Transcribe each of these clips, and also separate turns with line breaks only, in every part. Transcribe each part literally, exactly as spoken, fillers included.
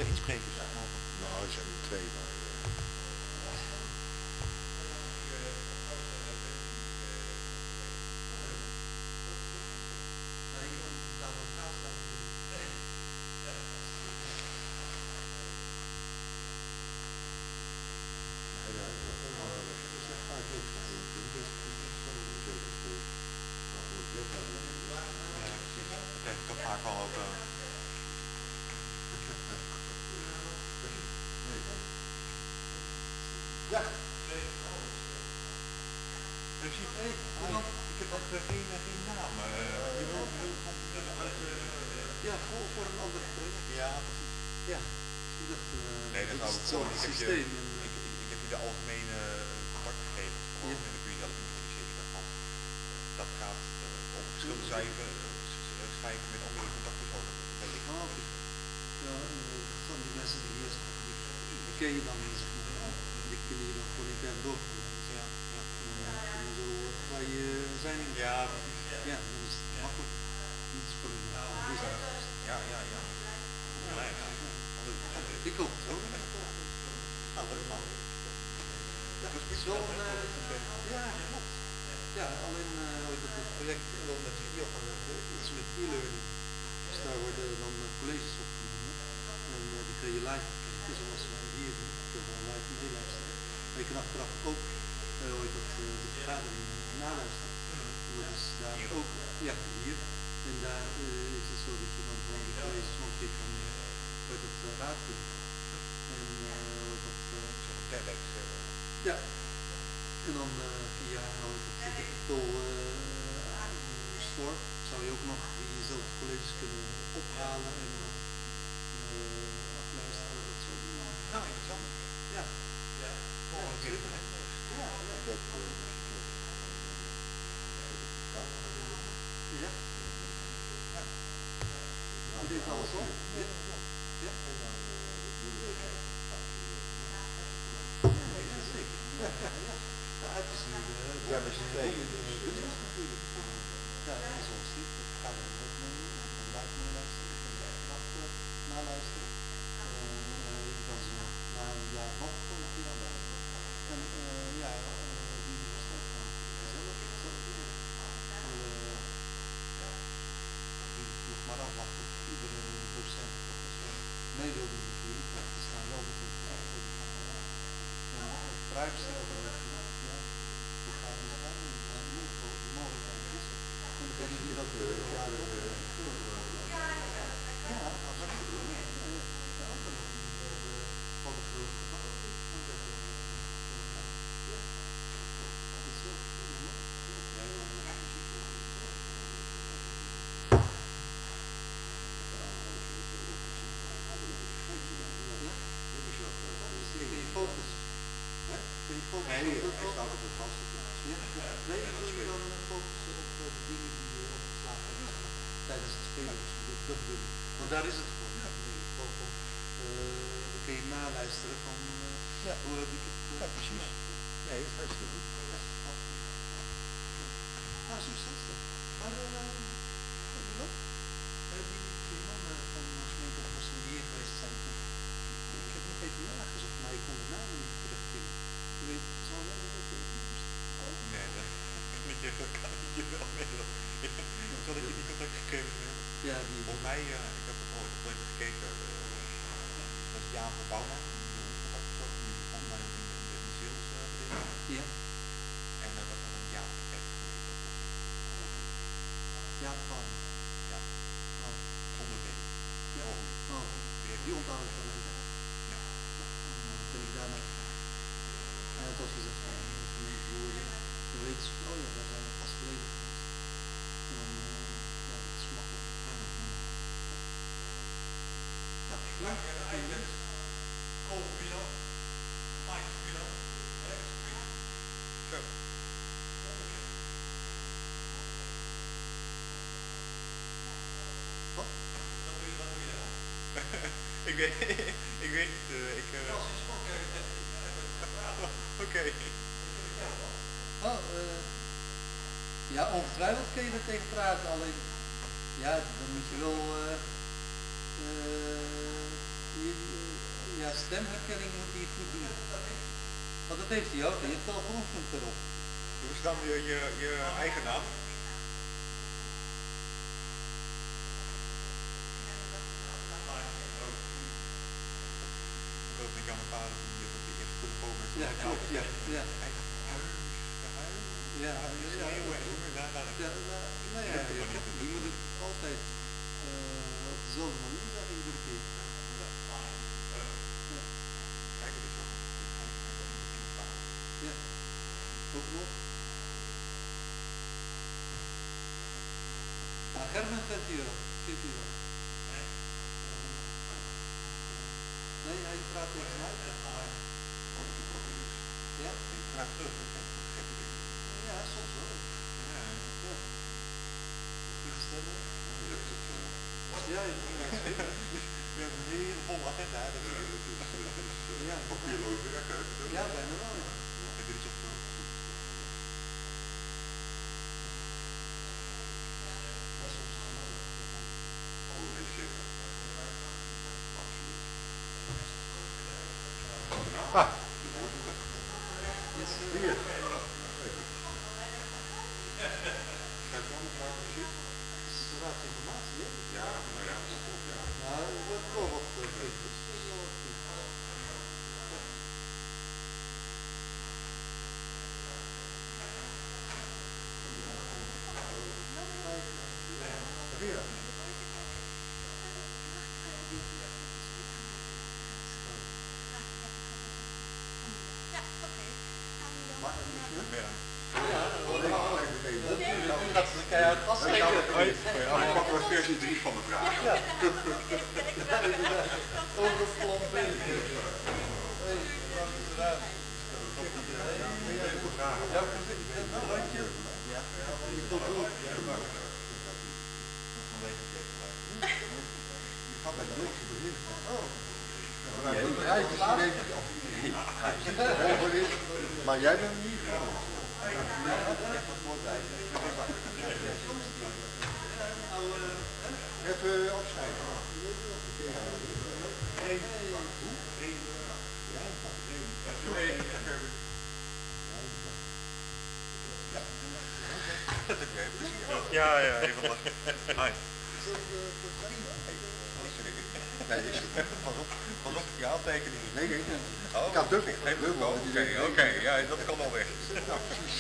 insprekers mogen?
Nou, er zijn er twee, maar...
Dat heeft toch vaak wel ook... Uh...
Ja.
Ik, zie, hey, ah, ik heb ook geen, geen naam. Uh, je wil, je wil, je wil uit, uh,
ja, voor, voor een ander project.
Ja, precies.
Ja. Ik dacht, uh,
nee, dat zou ik gewoon. Ik heb je, ik, ik, ik heb je de algemene contactgegevens gewoon, ja. En dan kun je zelf introduceren daarvan. Dat gaat uh, over verschillende cijfers, uh, schrijven met andere contactpersonen.
Ah, oké. Ja, uh, van die mensen die hier zijn, die, die ken je dan, zeg maar. Die kunnen je dan gewoon intern doorgaan.
Ja, ja.
En dan zo uh, waar je zijn.
Ja,
ja, dan is het makkelijk. Niet spannend.
Ja, ja, ja. Nee, ja.
Ik hoop het ook.
Nou, dat is man.
Ja, het is wel een... Uh, ja, klopt. Ja, alleen uh, ooit op het project en dan met video gaan werken, iets met e-learning. Dus daar worden dan uh, colleges opgenomen. En uh, die kun je live kijken, zoals wij hier doen. Je kunt wel live meeluisteren. Maar je kan achteraf ook uh, ooit dat, uh, de vergadering naluisteren. En dat is daar ook, ja, hier. En daar uh, is het zo dat je dan gewoon die colleges nog een keer kan uit het uh, raadplegen. En uh, dat... Uh,
TEDx. Uh,
ja. En dan uh, via de Digital uh, Store zou je ook nog diezelfde colleges kunnen ophalen en uh, afluisteren. Dat soort dingen.
Nou, interessant.
Ja.
Ja, volgende keer.
Ja, dat... Ja. Ja. Je deed alles op? Ja. Ja. Ja, zeker. Ja, ja, ja. Ja, het is nu... Uh, ja, dat is een beetje... Ja, dat is ons niet. Dat gaan we ook nemen. We gaan live meeluisteren. We gaan achteraf naluisteren. Uh, je kan ze na een jaar nog een keer naluisteren. En uh, ja, uh, de universiteit gaan zelf hetzelfde doen. Uh, ja, nog maar afwachten of iedere docent of professor mee wil doen natuurlijk. Want er staan wel nog een vraag voor die gaan en een vraag stellen. Ja, hoe gaan we dat doen? Maar in ieder geval de mogelijkheid is er. En dan kan je hier ook uh, ja, ook uh, ja, dat was ook doen. Ja, ja, ook nog een fotografie gebouw. Ja, dat is zo. Kun je foto's? Hè? Kun je foto's?
Nee, hij staat op het vast.
Ja? Nee, wil je dan focussen op uh, de dingen die je uh, opgeslagen hebt tijdens het spelen? Dus dat bedoel ik. Want daar is het gewoon. Ja. Nee, gewoon van, uh, dan kun je naluisteren van uh, ja. Hoe heb ik het. Uh,
ja, precies. Nee, dat is hartstikke goed.
Ja, nou, succes. Maar uh, wat doe je nog? Uh, die twee mannen van de gemeente Boston die hier geweest zijn. Ik heb nog even nagezocht, maar ik kon de naam niet terugvinden. Je weet, zal jij dat ook weten?
Nee, dat kan ik je, kan ik je wel mailen. Zal ik je die contactgegevens mailen?
Ja, die...
Volgens mij, uh, ik heb het al even gekeken, uh, dat is Jaap van Bouwman, die contactpersoon, die volgens mij ook in de, in de sales uh, bedrijf.
Ja.
En uh, dat was een Jaap F.
Jaap van?
Ja.
Oh.
Zonder B.
Ja. Oh. Oh. Die onthoud ik wel even.
Ja.
Dan ben ik daarna. Hij had al gezegd van de gemeente Woerden. Dan weten ze van, oh ja, daar zijn we vast geleden geweest. En dan, uh, ja, dat is makkelijk. Mm-hmm. Ja, leuk.
Zo.
Wat?
ik weet ik weet niet, uh, ik... Uh... Oké. Okay.
Oh, uh, ja, ongetwijfeld kun je er tegen praten, alleen, ja, dan moet je wel, uh, uh, je, Ja, stemherkenning moet hij goed doen. Want dat heeft hij ook, je hebt al geoefend erop.
Doe eens dan je, je, je eigen naam. Ik geloof dat Jan en Vader die op de eerste telefoon met
Ja, klopt, ja. Ja.
Eigen huis, de huis.
Ja,
Ja, schreeuwen en doen daar dan.
Ja, nou ja, je moet het altijd uh, op dezelfde manier zeggen iedere keer.
Kijk, het is ook
ja, ook nog. Ah, Herman zit hier al. Zit hier al. Nee, hij praat tegen mij. Ja?
Ik praat terug.
Ja, soms wel.
Ja.
Ja. Goede stemmen. Ja, ja.
We hebben een hele volle agenda. Dat is,
ja.
papierloos werk, hè?
Ja, bijna wel. Ja.
En dit is op zo. Ah. Hier. Gaat het allemaal naar muziek?
Raadsinformatie, hè?
Ja, nou ja, dat klopt, ja.
Nou, dat wordt wel wat beter.
Weer.
Dat is keihard vastgegeven.
Ik pak wel versie drie van de vraag.
Ja. Overvlamd ben ik. Hé, wacht eens eruit. Ja, een randje. Ja, ik tot goed.
Je gaat met niks beginnen. Oh. Maar jij bent niet. Even opschrijven. Ja, ja, even lachen. Hi. Nee, ik zit echt pas op, pas op je aantekeningen. Nee, nee, nee. Oh, ik had dubbel. Dubbel. Oké, oké, ja, dat kan al weg. Nou, precies.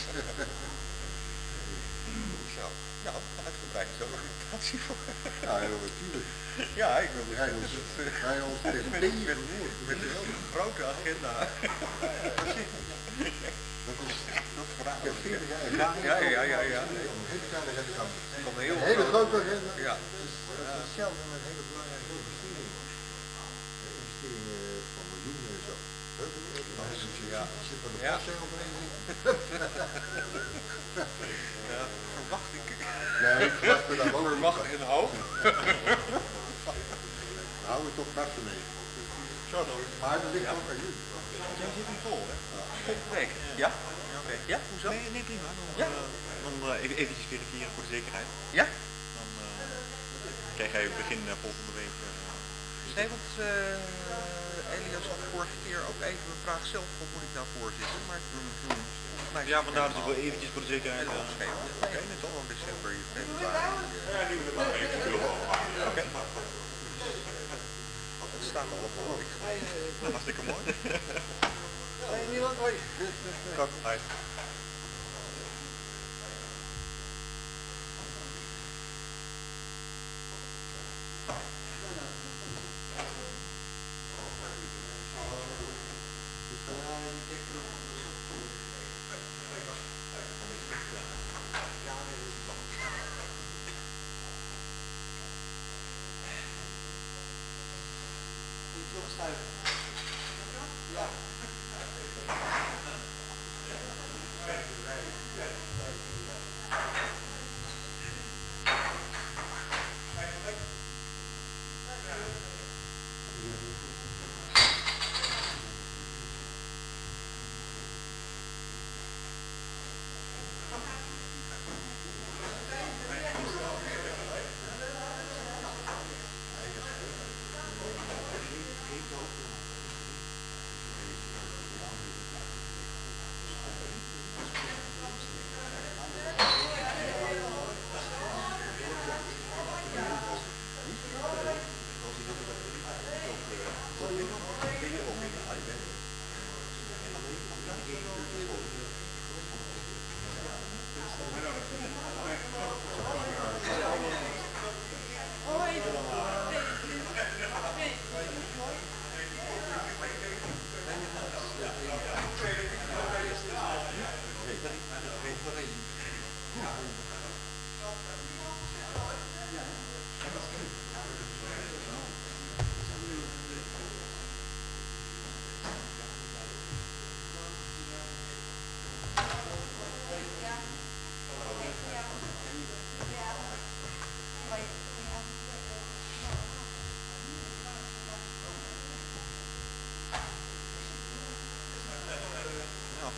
Zo, nou, uitgebreid zo'n organisatie voor. Ja, heel natuurlijk. Ja, ik wil hij ons, hij ons met, met, met een grote agenda. Dat is, dat is verhaal. Ik heb veertig jaar ervaring. Ja, ja, ja, ja. Om een hele kleine agenda. Een hele grote agenda. Ja. Dat is hetzelfde met hele belangrijke investeringen. Investeringen van miljoenen en zo. Ja. Zit van de postzegelvereniging. Ja, verwacht ik. Nee, ik verwacht me daar wel een verwacht in hoog. We houden toch vast mee. Zo dan. Maar dat ligt ook aan jullie. Jij zit niet vol, hè? Volgende week. Ja? Oké. Ja, hoezo? Nee, nee, prima. Dan, ja? uh, dan uh, even eventjes verifiëren voor de zekerheid. Ja? Dan uh, krijg jij begin uh, volgende week. Uh, nee, want uh, Elias had vorige keer ook even een vraag zelf, wat moet ik nou voorzitten? Maar mm-hmm. Ja, vandaar dat ik wel eventjes voor de zekerheid uh, opgeschreven. Oké, okay, het is al wel december, februari. Ja, nu we maar even. Oké. Het staat al op mooi. Dat was hartstikke mooi. Hey, Milan, hoi. Kak, hi. Ja.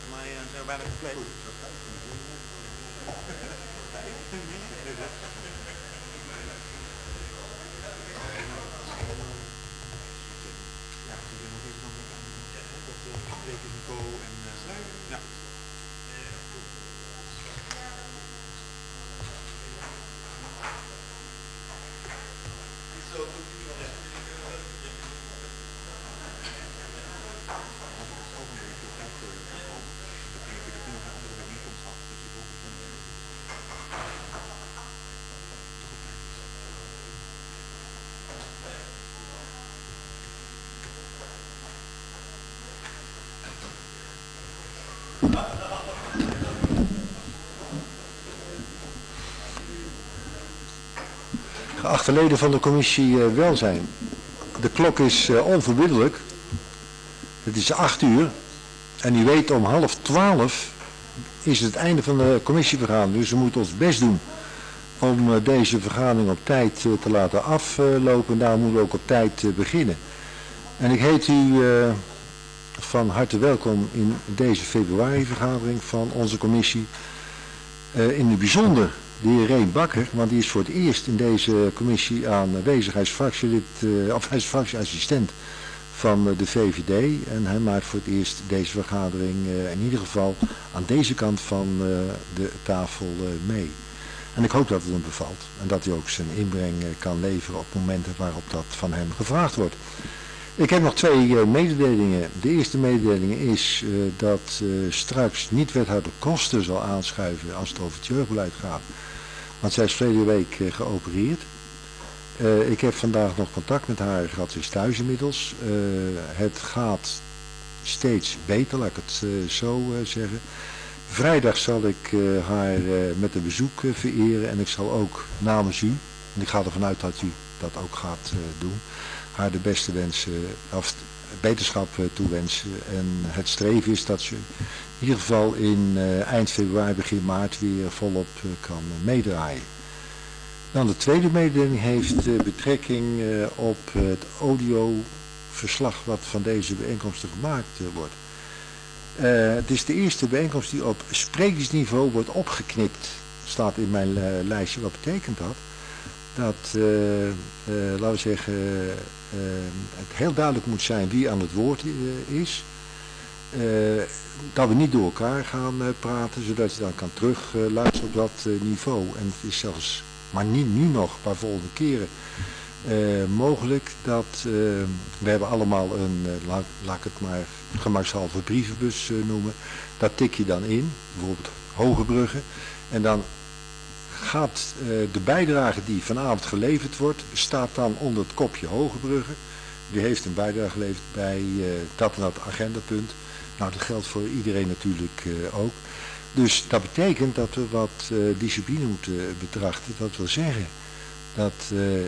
volgens mij uh, zijn we bijna compleet. Rekenniveau en uh, ja.
Geachte leden van de commissie uh, Welzijn, de klok is uh, onverbiddelijk. Het is acht uur en u weet om half twaalf is het einde van de commissievergadering. Dus we moeten ons best doen om uh, deze vergadering op tijd uh, te laten aflopen. En daar moeten we ook op tijd uh, beginnen. En ik heet u uh, van harte welkom in deze februari vergadering van onze commissie. Uh, in het bijzonder de heer Reen Bakker, want die is voor het eerst in deze commissie aanwezig. Hij is fractielid, uh, of hij is fractieassistent van uh, de V V D en hij maakt voor het eerst deze vergadering uh, in ieder geval aan deze kant van uh, de tafel uh, mee. En ik hoop dat het hem bevalt en dat hij ook zijn inbreng uh, kan leveren op momenten waarop dat van hem gevraagd wordt. Ik heb nog twee uh, mededelingen. De eerste mededeling is uh, dat uh, straks niet-wethouder Koster zal aanschuiven als het over het jeugdbeleid gaat. Want zij is verleden week uh, geopereerd. Uh, ik heb vandaag nog contact met haar gehad, ze is thuis inmiddels. Uh, het gaat steeds beter, laat ik het uh, zo uh, zeggen. Vrijdag zal ik uh, haar uh, met een bezoek uh, vereren en ik zal ook namens u, en ik ga ervan uit dat u dat ook gaat uh, doen, haar de beste wensen, of beterschap uh, toewensen. En het streven is dat ze in ieder geval in uh, eind februari, begin maart weer volop uh, kan uh, meedraaien. Dan de tweede mededeling heeft uh, betrekking uh, op uh, het audioverslag wat van deze bijeenkomsten gemaakt uh, wordt. Uh, het is de eerste bijeenkomst die op sprekersniveau wordt opgeknipt, staat in mijn uh, lijstje. Wat betekent dat? Dat, uh, uh, laten we zeggen, uh, het heel duidelijk moet zijn wie aan het woord uh, is. Uh, dat we niet door elkaar gaan uh, praten, zodat je dan kan terug uh, luisteren op dat uh, niveau. En het is zelfs, maar niet nu nog, maar volgende keren uh, mogelijk dat, uh, we hebben allemaal een, uh, laat, laat ik het maar gemakshalve brievenbus uh, noemen. Dat tik je dan in, bijvoorbeeld Hogebrugge. En dan gaat uh, de bijdrage die vanavond geleverd wordt, staat dan onder het kopje Hogebrugge. Die heeft een bijdrage geleverd bij uh, dat en dat agendapunt. Nou, dat geldt voor iedereen natuurlijk uh, ook. Dus dat betekent dat we wat uh, discipline moeten betrachten. Dat wil zeggen dat uh,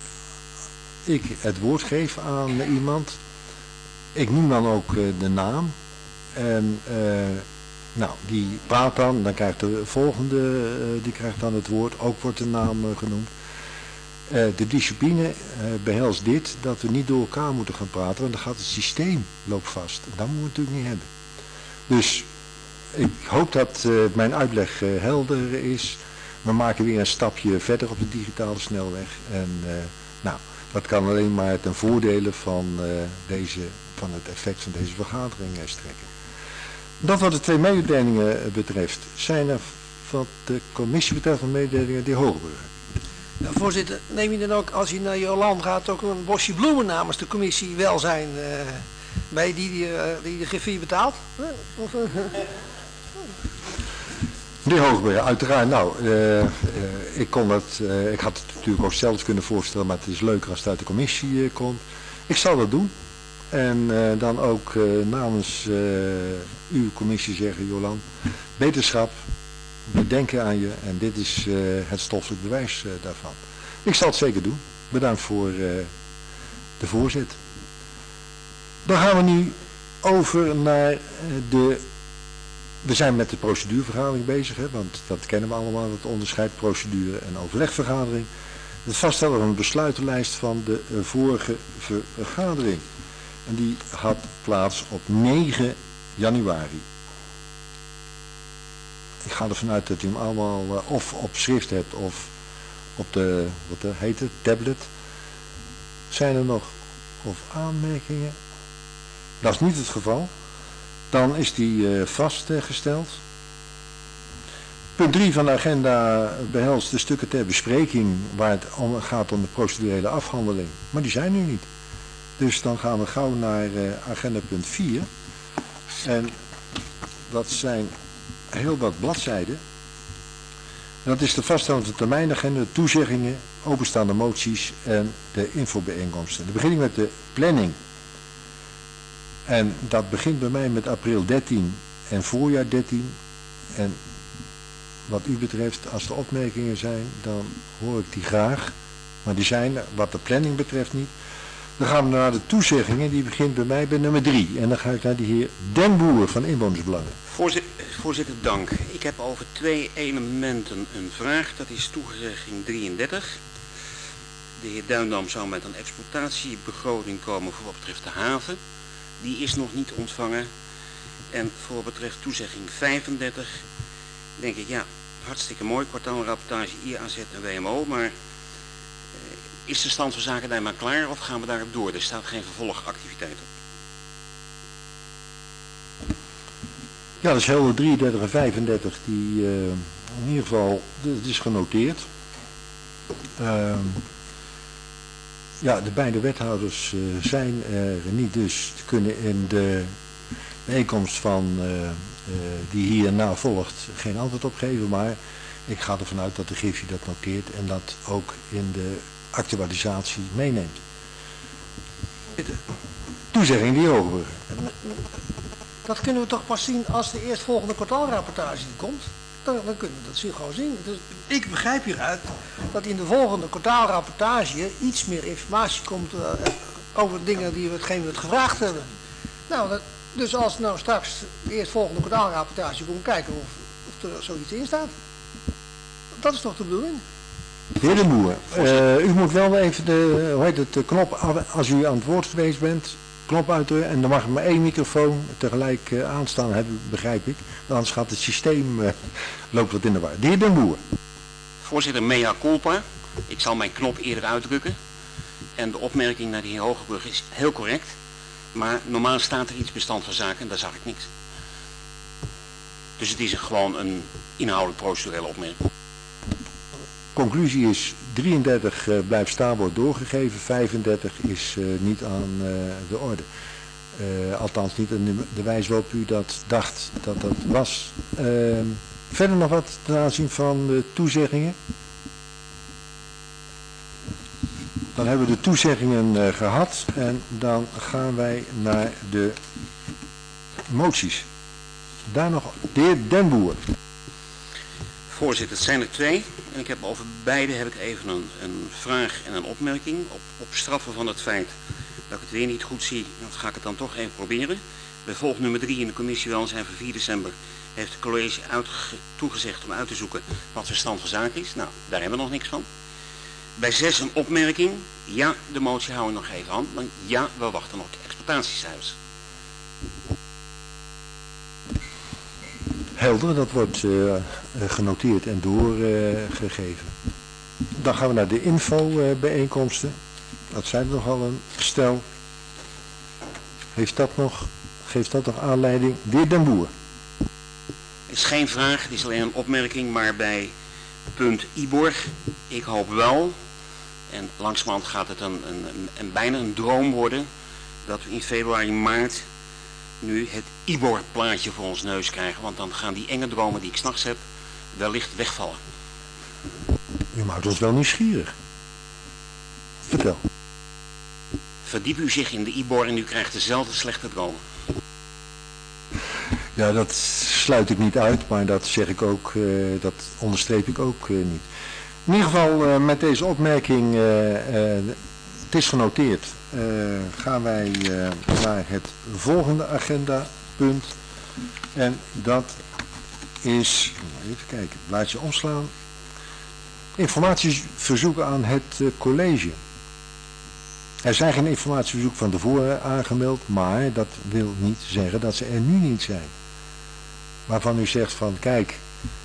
ik het woord geef aan uh, iemand. Ik noem dan ook uh, de naam. En uh, nou, die praat dan, dan krijgt de volgende, uh, die krijgt dan het woord. Ook wordt de naam uh, genoemd. Uh, de discipline uh, behelst dit, dat we niet door elkaar moeten gaan praten, want dan gaat het systeem loopt vast. En dat moeten we natuurlijk niet hebben. Dus ik hoop dat uh, mijn uitleg uh, helder is. We maken weer een stapje verder op de digitale snelweg. En uh, nou, dat kan alleen maar ten voordele van, uh, deze, van het effect van deze vergadering uh, strekken. Dat wat de twee mededelingen betreft, zijn er wat de commissie betreft van mededelingen die Hogebrugge.
Ja, voorzitter, neem je dan ook, als je naar Jolan gaat, ook een bosje bloemen namens de commissie Welzijn uh, bij die die, uh, die de griffier betaalt? Of, uh,
De heer Hogebrugge, uiteraard. Nou, uh, uh, ik kon het, uh, ik had het natuurlijk ook zelf kunnen voorstellen, maar het is leuker als het uit de commissie uh, komt. Ik zal dat doen. En uh, dan ook uh, namens uh, uw commissie zeggen, Jolan, beterschap. We denken aan je en dit is uh, het stoffelijk bewijs uh, daarvan. Ik zal het zeker doen. Bedankt voor uh, de voorzet. Dan gaan we nu over naar uh, de... We zijn met de procedurevergadering bezig, hè, want dat kennen we allemaal, het onderscheid procedure en overlegvergadering. Het vaststellen van een besluitenlijst van de uh, vorige vergadering. En die had plaats op negen januari. ik ga ervan uit dat u hem allemaal uh, of op schrift hebt of op de, wat de, heet het, tablet. Zijn er nog of aanmerkingen? Dat is niet het geval. Dan is die uh, vastgesteld. Punt drie van de agenda behelst de stukken ter bespreking waar het om gaat om de procedurele afhandeling. Maar die zijn nu niet. Dus dan gaan we gauw naar uh, agenda punt vier. En dat zijn heel wat bladzijden. En dat is de vaststelling van de termijnagenda, de toezeggingen, openstaande moties en de infobijeenkomsten. Dan begin ik met de planning. En dat begint bij mij met april dertien en voorjaar dertien. En wat u betreft, als er opmerkingen zijn, dan hoor ik die graag. Maar die zijn, wat de planning betreft, niet. Dan gaan we naar de toezeggingen, die begint bij mij bij nummer drie. En dan ga ik naar de heer Den Boer van Inwonersbelangen.
Voorzitter, voorzitter, dank. Ik heb over twee elementen een vraag. Dat is toezegging drieëndertig. De heer Duindam zou met een exploitatiebegroting komen voor wat betreft de haven. Die is nog niet ontvangen. En voor wat betreft toezegging vijfendertig, denk ik, ja, hartstikke mooi, kwartaalrapportage I A Z en W M O, maar eh, is de stand van zaken daar maar klaar of gaan we daarop door? Er staat geen vervolgactiviteit op.
Ja, dat is helder drieëndertig en vijfendertig, die uh, in ieder geval, het is genoteerd. Uh, ja, de beide wethouders uh, zijn er niet, dus kunnen in de bijeenkomst van uh, uh, die hierna volgt geen antwoord op geven, maar ik ga ervan uit dat de Griffie dat noteert en dat ook in de actualisatie meeneemt. Toezegging die Hoogburger.
Dat kunnen we toch pas zien als de eerstvolgende kwartaalrapportage komt. Dan, dan kunnen we dat zien, gewoon zien. Dus ik begrijp hieruit dat in de volgende kwartaalrapportage iets meer informatie komt uh, over dingen die we hetgeen we het gevraagd hebben. Nou, dat, dus als nou straks de eerstvolgende kwartaalrapportage komt kijken of, of er zoiets in staat. Dat is toch de bedoeling?
Heer De Boer, uh, u moet wel even de, hoe heet het, de knop, als u aan het woord geweest bent, knop uitdrukken en dan mag er maar één microfoon tegelijk uh, aanstaan hebben, begrijp ik. Anders gaat het systeem, uh, loopt wat in de war. De heer Den Boer.
Voorzitter, mea culpa. Ik zal mijn knop eerder uitdrukken. En de opmerking naar de heer Hogebrug is heel correct. Maar normaal staat er iets bestand van zaken en daar zag ik niks. Dus het is gewoon een inhoudelijk procedurele opmerking.
Conclusie is drieëndertig uh, blijft staan, wordt doorgegeven, vijfendertig is uh, niet aan uh, de orde. Uh, althans niet aan de, de wijze waarop u dat dacht dat dat was. Uh, verder nog wat ten aanzien van de toezeggingen. Dan hebben we de toezeggingen uh, gehad en dan gaan wij naar de moties. Daar nog de heer Den Boer.
Voorzitter, het zijn er twee. En ik heb over beide heb ik even een, een vraag en een opmerking. Op, op straffen van het feit dat ik het weer niet goed zie, dan ga ik het dan toch even proberen. Bij volg nummer drie in de commissie Welzijn van vier december heeft het college uitge, toegezegd om uit te zoeken wat de stand van zaken is. Nou, daar hebben we nog niks van. Bij zes een opmerking. Ja, de motie houden we nog even aan. Want ja, we wachten nog op de exploitatiecijfers.
Helder, dat wordt uh, genoteerd en doorgegeven. Uh, Dan gaan we naar de info-bijeenkomsten. Uh, dat zijn er nogal een stel. Heeft dat nog, geeft dat nog aanleiding? De heer Den Boer.
Het is geen vraag, het is alleen een opmerking, maar bij punt I B O R, ik hoop wel, en langzamerhand gaat het een, een, een, een, bijna een droom worden, dat we in februari, maart nu het I B O R-plaatje voor ons neus krijgen, want dan gaan die enge dromen die ik 's nachts heb wellicht wegvallen.
U maakt ons wel nieuwsgierig. Vertel.
Verdiep u zich in de I B O R en u krijgt dezelfde slechte dromen.
Ja, dat sluit ik niet uit, maar dat zeg ik ook, uh, dat onderstreep ik ook uh, niet. In ieder geval uh, met deze opmerking, uh, uh, het is genoteerd, uh, gaan wij uh, naar het volgende agendapunt. En dat is, even kijken, blaadje omslaan. Informatieverzoeken aan het uh, college. Er zijn geen informatieverzoeken van tevoren aangemeld, maar dat wil niet zeggen dat ze er nu niet zijn. Waarvan u zegt van, kijk,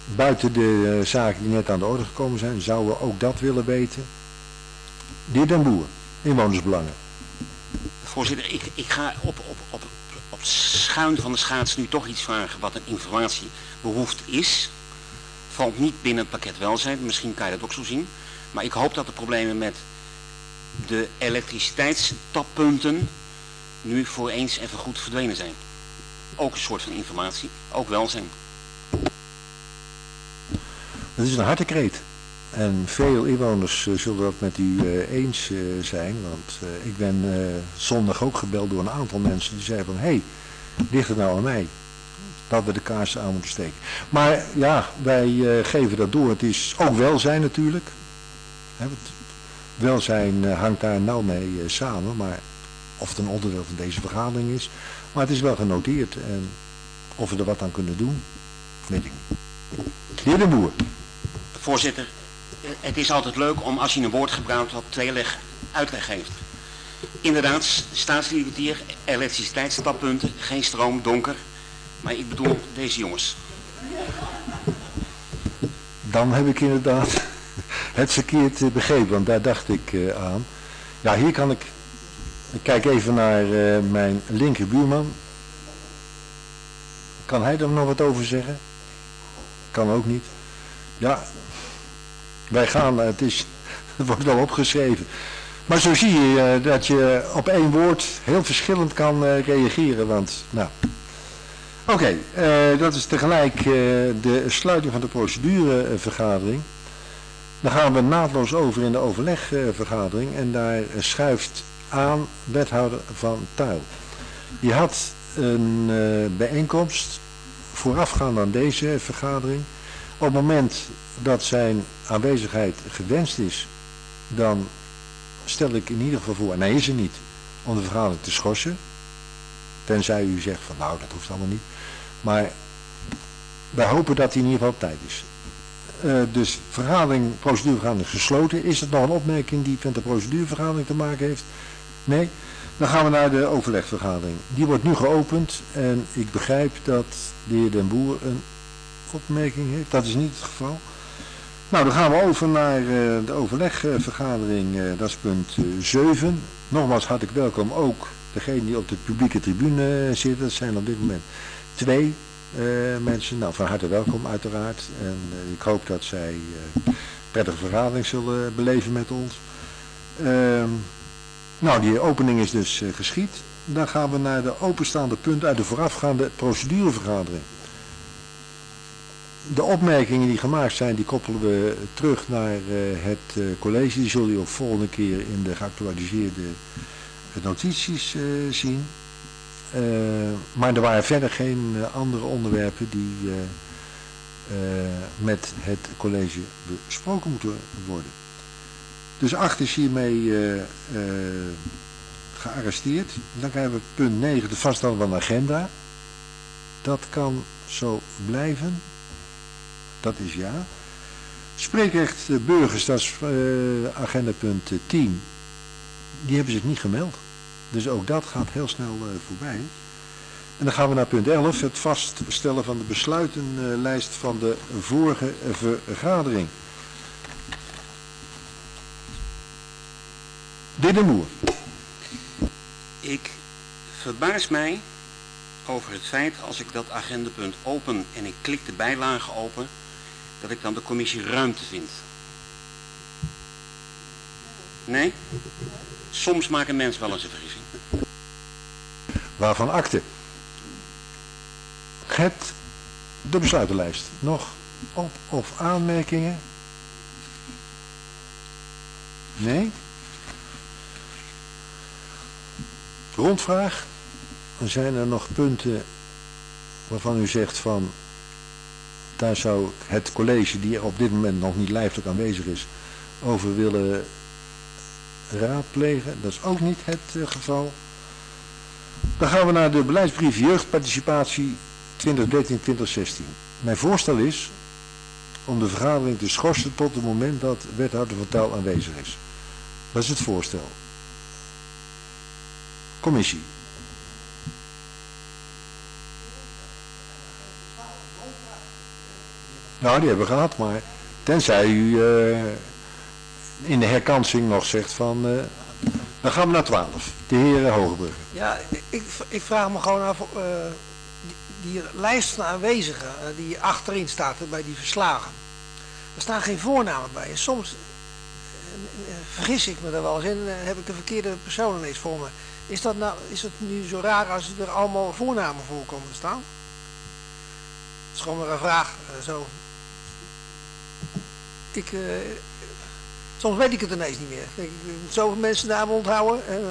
buiten de uh, zaken die net aan de orde gekomen zijn, zouden we ook dat willen weten. De heer Den Boer, inwonersbelangen.
Voorzitter, ik, ik ga op, op, op, op schuin van de schaats nu toch iets vragen wat een informatiebehoefte is. Valt niet binnen het pakket welzijn, misschien kan je dat ook zo zien. Maar ik hoop dat de problemen met de elektriciteitstappunten nu voor eens even goed verdwenen zijn. Ook een soort van informatie, ook welzijn.
Dat is een hartekreet. En veel inwoners uh, zullen dat met u uh, eens uh, zijn. Want uh, ik ben uh, zondag ook gebeld door een aantal mensen die zeiden van... hé, hey, ligt het nou aan mij dat we de kaarsen aan moeten steken. Maar ja, wij uh, geven dat door. Het is ook welzijn natuurlijk. Hè, het welzijn uh, hangt daar nauw mee uh, samen. Maar of het een onderdeel van deze vergadering is. Maar het is wel genoteerd. En of we er wat aan kunnen doen, weet ik niet. De heer De Boer.
Voorzitter, het is altijd leuk om als je een woord gebruikt wat tweeleg uitleg geeft. Inderdaad, staatslievertier, elektriciteitstappunten, geen stroom, donker. Maar ik bedoel deze jongens.
Dan heb ik inderdaad het verkeerd begrepen, want daar dacht ik uh, aan. Ja, hier kan ik... Ik kijk even naar uh, mijn linkerbuurman. Kan hij er nog wat over zeggen? Kan ook niet. Ja, wij gaan, het, is, het wordt wel opgeschreven. Maar zo zie je uh, dat je op één woord heel verschillend kan uh, reageren, want, nou... Oké, okay, uh, dat is tegelijk uh, de sluiting van de procedurevergadering. Dan gaan we naadloos over in de overlegvergadering en daar uh, schuift aan wethouder Van Tuyl. Die had een uh, bijeenkomst voorafgaand aan deze vergadering. Op het moment dat zijn aanwezigheid gewenst is, dan stel ik in ieder geval voor, en hij is er niet, om de vergadering te schorsen. Tenzij u zegt van nou, dat hoeft allemaal niet. Maar wij hopen dat hij in ieder geval op tijd is. Uh, dus vergadering, procedurevergadering gesloten. Is het nog een opmerking die met de procedurevergadering te maken heeft? Nee? Dan gaan we naar de overlegvergadering. Die wordt nu geopend en ik begrijp dat de heer Den Boer een opmerking heeft. Dat is niet het geval. Nou, dan gaan we over naar uh, de overlegvergadering. Uh, dat is punt uh, zeven. Nogmaals hartelijk welkom ook degene die op de publieke tribune uh, zitten. Dat zijn op dit moment twee uh, mensen. Nou, van harte welkom uiteraard. En uh, ik hoop dat zij uh, prettige vergadering zullen beleven met ons. Uh, nou, die opening is dus uh, geschied. Dan gaan we naar de openstaande punten uit de voorafgaande procedurevergadering. De opmerkingen die gemaakt zijn, die koppelen we terug naar uh, het uh, college. Die zullen u ook volgende keer in de geactualiseerde notities uh, zien. Uh, maar er waren verder geen uh, andere onderwerpen die uh, uh, met het college besproken moeten worden. Dus acht is hiermee uh, uh, gearresteerd. Dan krijgen we punt negen, de vaststelling van de agenda. Dat kan zo blijven. Dat is ja. Spreekrecht burgers, dat is uh, agenda punt tien. Die hebben zich niet gemeld. Dus ook dat gaat heel snel uh, voorbij. En dan gaan we naar punt elf, het vaststellen van de besluitenlijst uh, van de vorige vergadering. De heer De Boer.
Ik verbaas mij over het feit, als ik dat agendapunt open en ik klik de bijlage open, dat ik dan de commissie ruimte vind. Nee? Soms maakt een mens wel eens een vergissing.
Waarvan akte? Het, de besluitenlijst. Nog op- of aanmerkingen? Nee? Rondvraag. Zijn er nog punten waarvan u zegt van, daar zou het college, die er op dit moment nog niet lijfelijk aanwezig is, over willen raadplegen? Dat is ook niet het uh, geval. Dan gaan we naar de beleidsbrief jeugdparticipatie twintig dertien twintig zestien. Mijn voorstel is om de vergadering te schorsen tot het moment dat wethouder Van Tuyl aanwezig is. Dat is het voorstel. Commissie. Nou, die hebben we gehad, maar tenzij u uh, in de herkansing nog zegt van, uh, dan gaan we naar twaalf. De heer uh, Hogebrugge.
Ja, ik, ik vraag me gewoon af, uh, die, die lijst van aanwezigen uh, die achterin staat uh, bij die verslagen. Er staan geen voornamen bij. En soms uh, uh, vergis ik me er wel eens in, uh, heb ik de verkeerde persoon ineens voor me. Is, dat nou, is het nu zo raar als er allemaal voornamen voor komen te staan? Dat is gewoon maar een vraag, uh, zo. Ik, uh, soms weet ik het ineens niet meer. Ik, ik moet zoveel mensen namen onthouden. En, uh,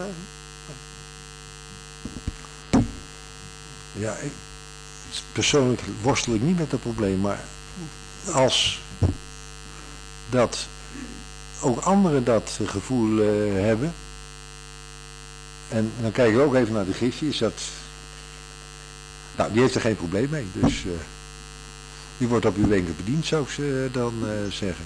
Ja, ik, persoonlijk worstel ik niet met dat probleem, maar als dat ook anderen dat gevoel uh, hebben, en dan kijken we ook even naar de Griffie, is dat, nou, die heeft er geen probleem mee, dus uh, die wordt op uw wenken bediend, zou ik uh, dan uh, zeggen.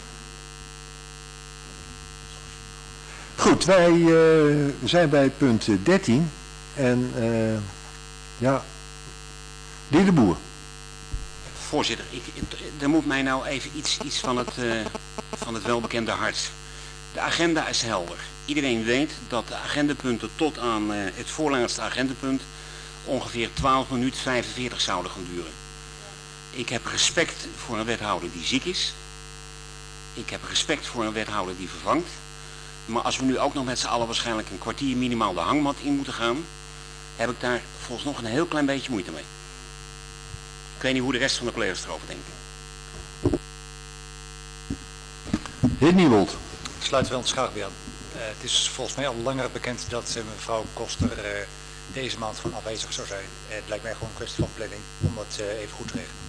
Goed, wij uh, zijn bij punt dertien en uh, ja, de heer De Boer.
Voorzitter, ik, er moet mij nou even iets, iets van, het, uh, van het welbekende hart. De agenda is helder. Iedereen weet dat de agendapunten tot aan uh, het voorlaatste agendapunt ongeveer twaalf minuten vijfenveertig zouden gaan duren. Ik heb respect voor een wethouder die ziek is. Ik heb respect voor een wethouder die vervangt. Maar als we nu ook nog met z'n allen waarschijnlijk een kwartier minimaal de hangmat in moeten gaan, heb ik daar volgens nog een heel klein beetje moeite mee. Ik weet niet hoe de rest van de collega's erover denken.
Heer Nieuwold.
Ik sluit wel ontschaag bij aan. Uh, het is volgens mij al langer bekend dat uh, mevrouw Koster uh, deze maand gewoon afwezig zou zijn. Uh, het lijkt mij gewoon een kwestie van planning om dat uh, even goed te regelen.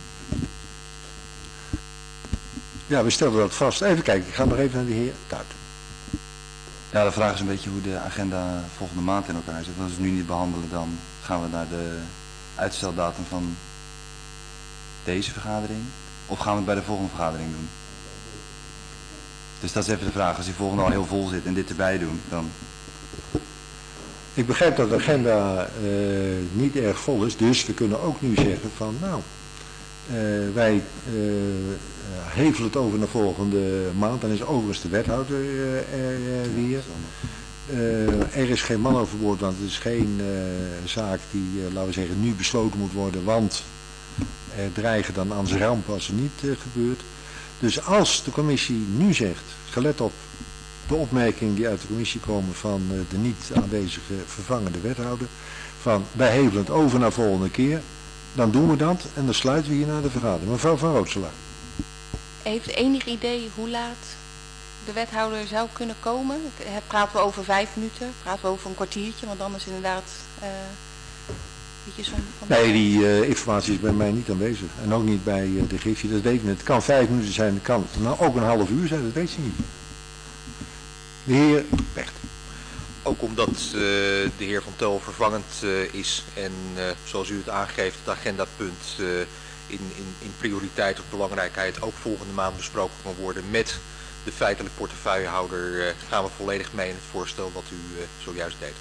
Ja, we stelden dat vast. Even kijken, ik ga nog even naar de heer Tuit.
Ja, de vraag is een beetje hoe de agenda volgende maand in elkaar zit. Als we nu niet behandelen, dan gaan we naar de uitsteldatum van deze vergadering. Of gaan we het bij de volgende vergadering doen? Dus dat is even de vraag. Als die volgende al heel vol zit en dit erbij doen, dan...
Ik begrijp dat de agenda uh, niet erg vol is, dus we kunnen ook nu zeggen van, nou, uh, wij uh, hevelen het over naar volgende maand. Dan is overigens de wethouder uh, er uh, weer. Uh, er is geen man overboord, want het is geen uh, zaak die, uh, laten we zeggen, nu besloten moet worden, want er dreigen dan aan zijn rampen als het niet uh, gebeurt. Dus als de commissie nu zegt, gelet op de opmerkingen die uit de commissie komen van uh, de niet aanwezige vervangende wethouder, van wij hevelen het over naar volgende keer, dan doen we dat en dan sluiten we hier naar de vergadering. Mevrouw van Rootselaar.
Heeft enig idee hoe laat de wethouder zou kunnen komen? Praten we over vijf minuten? Praten we over een kwartiertje? Want anders inderdaad... Uh, Van, van
nee, die uh, informatie is bij mij niet aanwezig. En ook niet bij uh, de Griffie, dat weet ik niet. Het kan vijf minuten zijn, het kan nou, ook een half uur zijn, dat weet je niet. De heer Pecht.
Ook omdat uh, de heer Van Tel vervangend uh, is en uh, zoals u het aangeeft, het agendapunt uh, in, in, in prioriteit of belangrijkheid ook volgende maand besproken kan worden met de feitelijk portefeuillehouder, uh, gaan we volledig mee in het voorstel wat u uh, zojuist deed.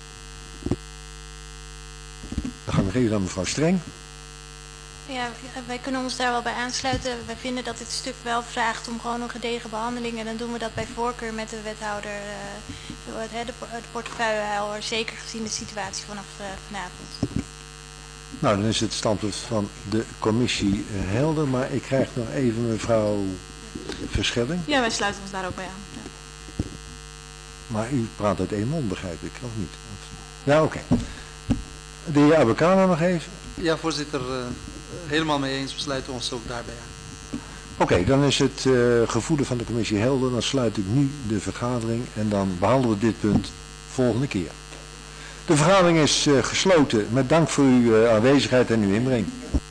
Dan gaan we even naar mevrouw Streng.
Ja, wij kunnen ons daar wel bij aansluiten. Wij vinden dat dit stuk wel vraagt om gewoon een gedegen behandeling. En dan doen we dat bij voorkeur met de wethouder, uh, de, de portefeuillehouder, zeker gezien de situatie vanaf uh, vanavond.
Nou, dan is het standpunt van de commissie uh, helder, maar ik krijg nog even mevrouw Verschelling.
Ja, wij sluiten ons daar ook bij aan. Ja.
Maar u praat uit één mond, begrijp ik, of niet? Ja, oké. Okay. De heer Abekana nog even.
Ja, voorzitter, uh, helemaal mee eens. We sluiten ons ook daarbij aan.
Oké, okay, dan is het uh, gevoelen van de commissie helder. Dan sluit ik nu de vergadering en dan behandelen we dit punt volgende keer. De vergadering is uh, gesloten met dank voor uw uh, aanwezigheid en uw inbreng.